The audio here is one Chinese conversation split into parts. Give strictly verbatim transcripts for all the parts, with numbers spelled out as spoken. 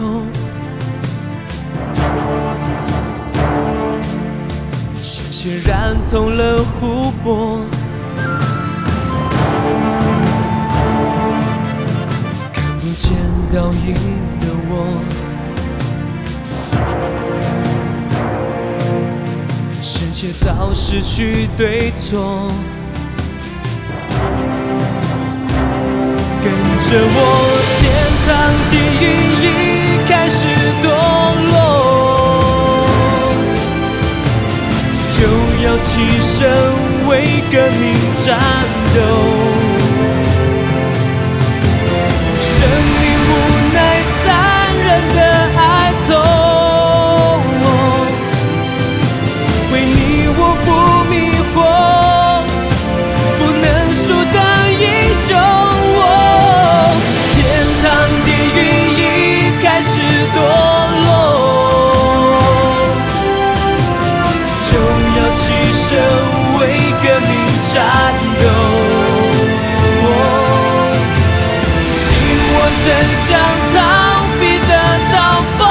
头，鲜血染透了湖泊，看不见倒影的我，世界早失去对错，跟着我，天堂地狱已开始堕落，就要起身为革命战斗。生命无奈残忍的哀痛，为你我不迷惑，不能输的英雄。天堂地狱已开始堕落，就要起身为革命战斗。曾想逃避的刀锋，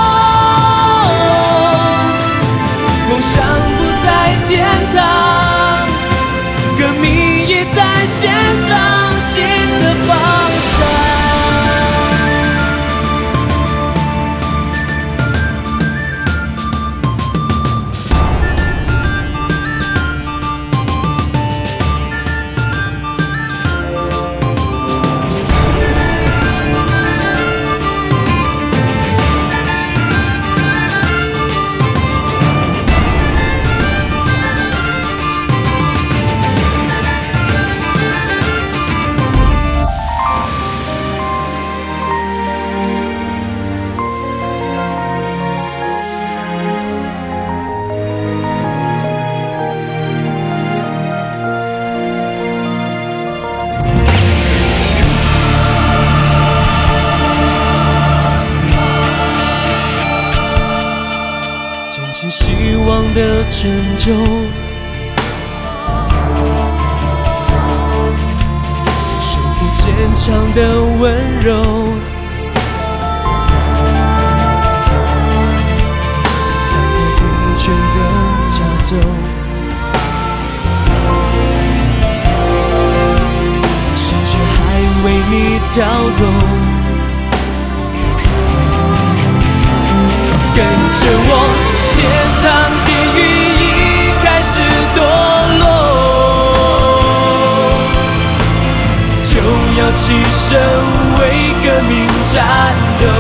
梦想不在天堂，革命已在线上，新的方向。希望的拯救，守护坚强的温柔，残破疲倦的加州，鲜血还为你跳动，跟着我。天堂地狱已开始堕落，就要起身为革命战斗。